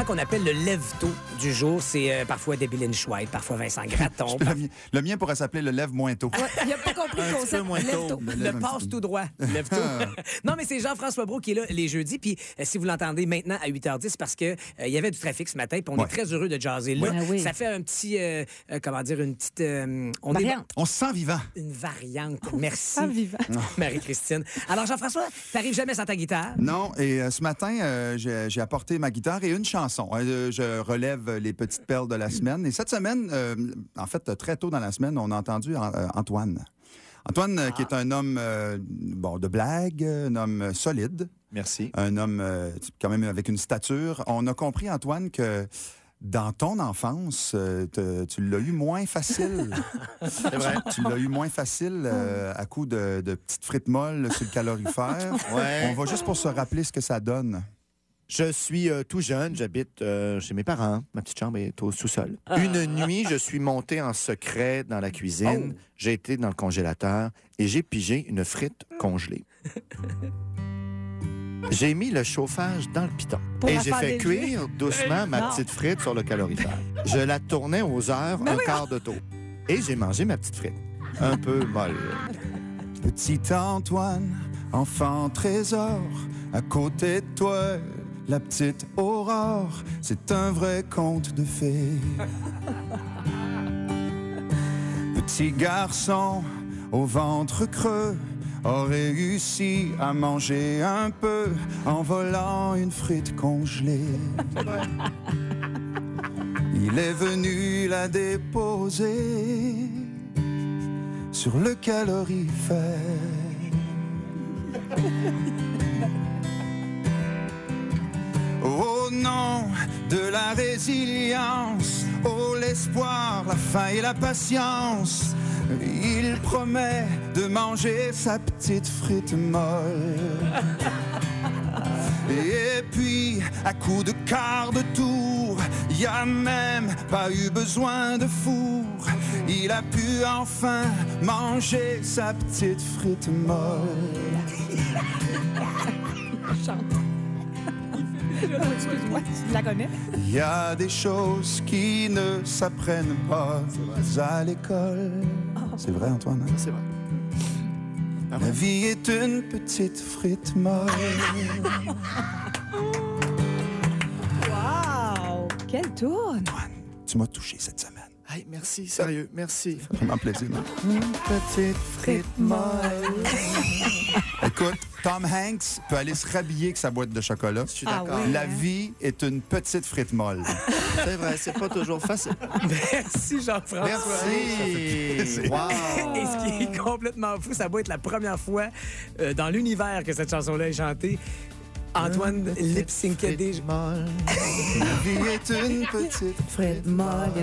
qu'on appelle le lève-tôt du jour. C'est parfois Debbie Lynch White, parfois Vincent Gratton. Le mien pourrait s'appeler le lève moins tôt. Ouais, il n'a pas compris le concept. Lève-tôt. Le passe tout droit. Lève-tôt. Non, mais c'est Jean-François Brault qui est là les jeudis. Puis si vous l'entendez maintenant à 8h10, parce que il y avait du trafic ce matin, puis on est très heureux de jaser là. Oui. Ça fait un petit, comment dire, une petite... Variante. On se sent vivant. Une variante. Merci. Pas vivant. Marie-Christine. Alors, Jean-François, t'arrives jamais sans ta guitare? Non, et ce matin, j'ai apporté ma guitare et une chanson. Je relève les petites perles de la semaine. Et cette semaine, en fait, très tôt dans la semaine, on a entendu Antoine. Antoine, qui est un homme de blague, un homme solide. Merci. Un homme quand même avec une stature. On a compris, Antoine, que dans ton enfance, tu l'as eu moins facile. C'est vrai. Tu l'as eu moins facile à coup de petites frites molles sur le calorifère. Ouais. On va juste pour se rappeler ce que ça donne. Je suis tout jeune, j'habite chez mes parents. Ma petite chambre est au sous-sol. Une nuit, je suis monté en secret dans la cuisine. J'ai été dans le congélateur et j'ai pigé une frite congelée. J'ai mis le chauffage dans le piton. Pour Et la j'ai faire fait déjouer? cuire doucement ma petite frite sur le calorifère. Je la tournais aux heures, un quart de tour. Et j'ai mangé ma petite frite. Un peu molle. Petit Antoine, enfant trésor, à côté de toi, la petite Aurore, c'est un vrai conte de fées. Petit garçon, au ventre creux, a réussi à manger un peu en volant une frite congelée. Il est venu la déposer sur le calorifère. Au nom de la résilience, oh l'espoir, la faim et la patience, il promet de manger sa petite frite molle. Et puis, à coup de quart de tour, y a même pas eu besoin de four. Il a pu enfin manger sa petite frite molle. Excuse-moi, tu la connais? Il y a des choses qui ne s'apprennent pas à l'école. C'est vrai, Antoine? Hein? C'est vrai. La vie est une petite frite molle. Wow! Quelle tourne! Antoine, tu m'as touché cette semaine. Hey, merci, sérieux, merci. Vraiment plaisir. Non? Une petite frite molle. Écoute, Tom Hanks peut aller se rhabiller avec sa boîte de chocolat. Je suis d'accord. oui. La vie est une petite frite molle. C'est vrai, c'est pas toujours facile. Merci, Jean-François. Merci. Wow. Et ce qui est complètement fou, ça va être la première fois dans l'univers que cette chanson-là est chantée. Antoine lip-syncait déjà. Molle. La vie est une petite Frite molle.